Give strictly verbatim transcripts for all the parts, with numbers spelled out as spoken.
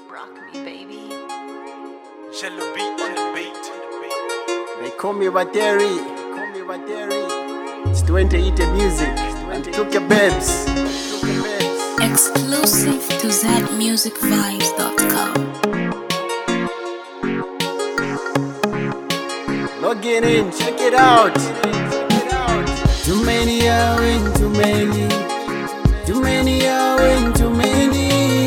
Rock me, baby. Jello beat on the beat. They call me Bateri. Call me Bateri. It's twenty eighty music. And took your babes. Took your babes. Exclusive to that music vibes dot com. Log in, check it out. Too many are in, too many. Too many are in, too many.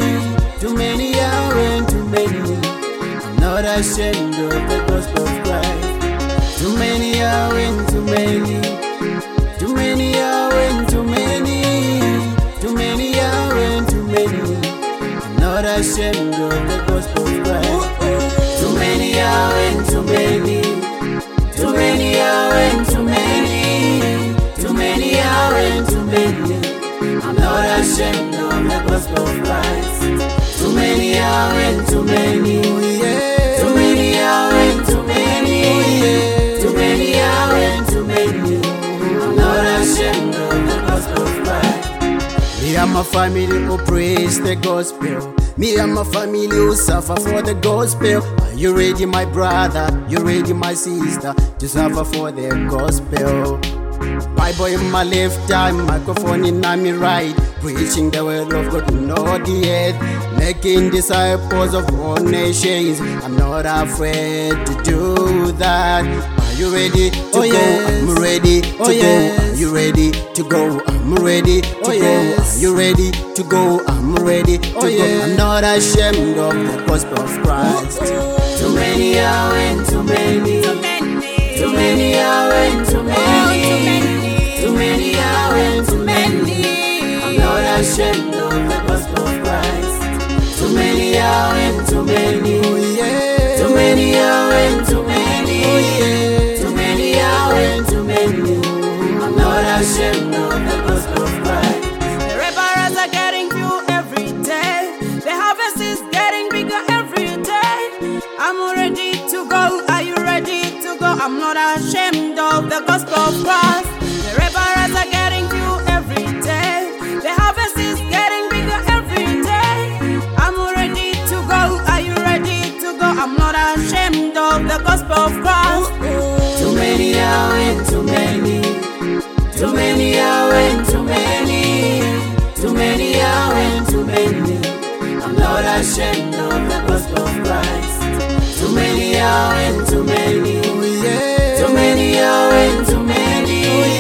Too many are in, too many. I'm not ashamed of the gospel of Christ. Too many are in, too many. Too many are in, too many. Too many are in, too many. I'm not ashamed of the gospel of Christ. Too many are in, too many. Too many are in, too many. Too many are in, too many. I'm not ashamed of the gospel of Christ. Too many are in, too many. Too many are in, too many. Too many are in, too many. I'm not ashamed of the gospel of Christ. Me and my family who praise the gospel. Me and my family who suffer for the gospel. Are you ready, my brother? You ready, my sister? To suffer for the gospel. Bible in my left hand, microphone in my right, preaching the word of God to all the earth, making disciples of all nations. I'm not afraid to do that. Are you ready to oh, go? Yes. I'm ready to oh, go. Yes. Are you ready to go? I'm ready to oh, go. Yes. Are you ready to go? I'm ready to oh, go. Yes. I'm not ashamed of the gospel of Christ. Too many are in, too many. Too many, too many are in, too many. Too many are in, too many. I'm not ashamed of the gospel of Christ. Too many are in, too many. Too many are in, too many. Too many are in, too many. I'm not ashamed of the gospel of Christ. The reparers are getting few every day. The harvest is getting bigger every day. I'm ready to go. Are you ready to go? I'm not ashamed of the gospel of Christ. The reparers are getting few every day. The harvest is getting bigger every day. I'm ready to go. Are you ready to go? I'm not ashamed of the gospel of Christ. Too many are in, too many. Too many are in, too many. Too many are in, too many. I'm not ashamed of the gospel of Christ. Too many are in, too many. Too many are in, too many.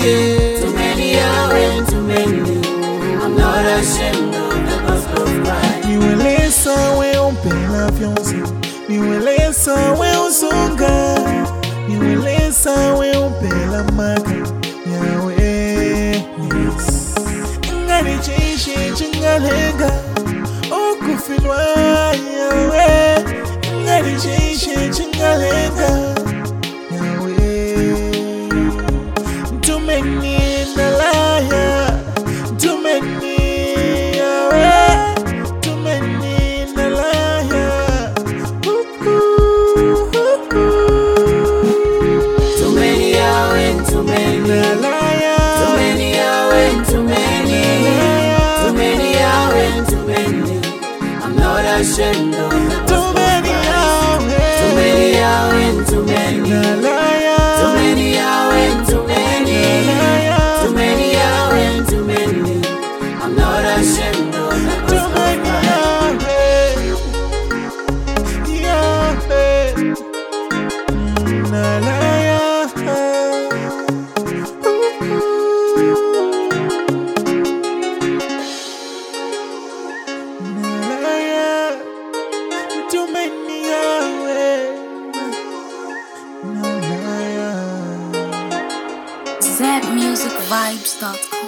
Too many are in, too many. I'm not ashamed of the gospel of Christ. Mi welesa we umpela fyonsi. Mi welesa we usunga. Mi welesa we umpela maka. Yawe yes. Ngani chishi chingalenga. Okufilwa yawe. Ngani chishi chingalenga. Yawe. Too many na liar. Too many yawe. Too many na liar. Ooh, ooh, ooh, ooh. Too many are in, too many. Na liar. Too many are in, too many. Too many are in, too many. I'm not ashamed of the Too gospel of many Christ. are Too many are in, too many. Na liar. Too many are in, too many. Too many are in, too many. I'm not ashamed of the Too gospel of many Christ. are Na liar. Na liar. Too many are Na liar. that music vibes dot com.